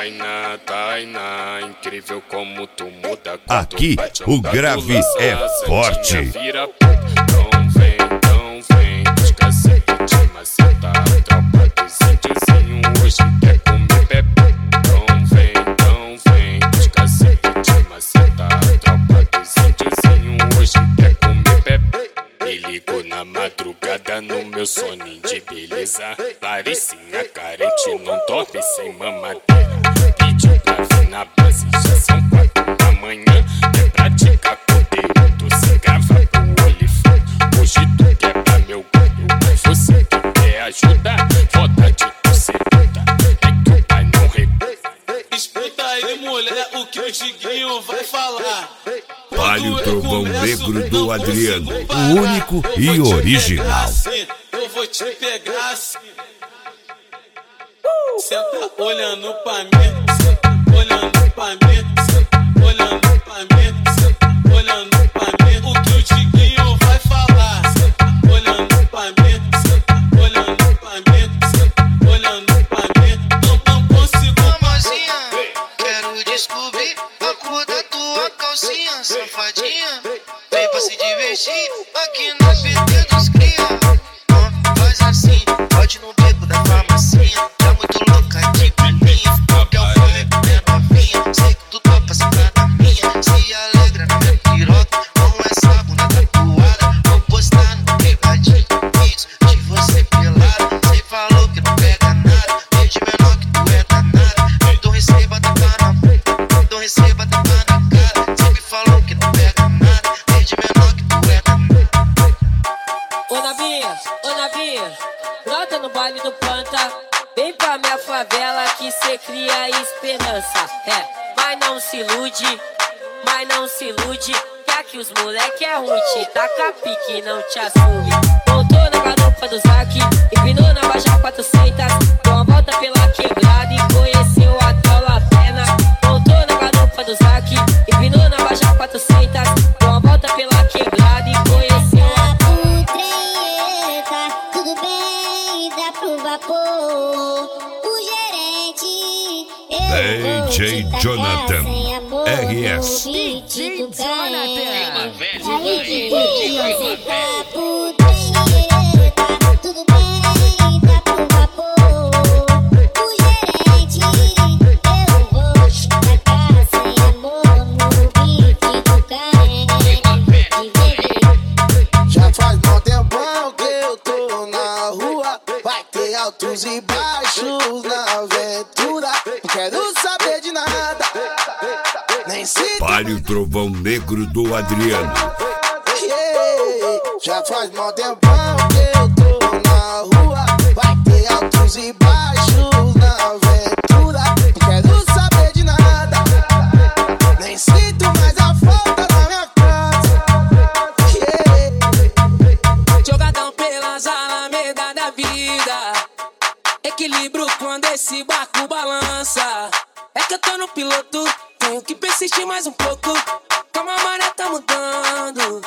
Tainá, incrível como tu muda. Aqui o grave é forte. Então vem, descacete de maceta. Tropa dos índiozinho hoje quer comer bebê. Então vem, descacete de maceta. Tropa dos índiozinho hoje quer comer bebê. Me ligo na madrugada no meu soninho de beleza. Parecinha carente, não dorme sem mamadeira. Pediu pra vir na base, já são 4 da manhã. É praticar conteúdo, se grava pro olifante. Hoje tu quebra meu ganho, mas você que quer ajuda. Foda de tu seduta, é que o pai não recua. Escuta aí, mulher, o que o Diguinho vai falar. Palio Trovão Negro do Adriano, o único e original. Eu vou te pegar assim. Cê tá olhando pra mim, cê tá olhando pra mim, cê tá olhando pra mim, cê tá olhando pra mim. O que o Diguinho vai falar. Cê tá olhando pra mim, cê tá olhando pra mim, cê tá olhando pra mim. Não consigo. Mamazinha, quero descobrir a cor da tua calcinha, safadinha. Vem pra se divertir aqui no PT dos cria. Faz assim, pode no beco da farmacinha. Tá muito louca de pininha, qualquer um foi minha novinha. Sei que tu topa sentar na minha, se alegra na minha piroca. Com essa bunda tatuada, vou postar no privadinho vídeos de você pelado. Cê falou que não pega nada, desde menor que tu é danada. Então receba tapa na boca, então receba tapa na cara. Cê me falou que não pega nada, desde menor que tu é danada. Ô Navinha, brota no baile do planta. Vem pra minha favela que cê cria esperança. Mas não se ilude, que aqui os moleque é ruim. Te taca pique, não te assume. Voltou na garupa do Zac, empinou na Baixa 400. Deu uma volta pela quebrada e conheceu a Tola Pena. Voltou na garupa do Zac, empinou na Baixa 400. Deu uma volta pela quebrada e conheceu a tudo bem, dá pro vapor. O gerente, DJ Jonathan, RS. DJ Jonathan. Tudo bem, dá pro vapor. O gerente, eu vou tacar sem amor no beat do carente. Já faz mó tempão que eu tô na rua. Vai ter altos e baixos na aventura. Não quero saber de nada, nem se Palio Trovão Negro do Adriano. Já faz mó tempão que eu tô na rua. Vai ter altos e baixos na aventura. Não quero saber de nada, nem sinto mais a falta da minha casa. jogadão pelas alamedas da vida. Equilíbrio quando esse barco balança. É que eu tô no piloto, tenho que persistir mais um pouco. Calma, a maré tá mudando.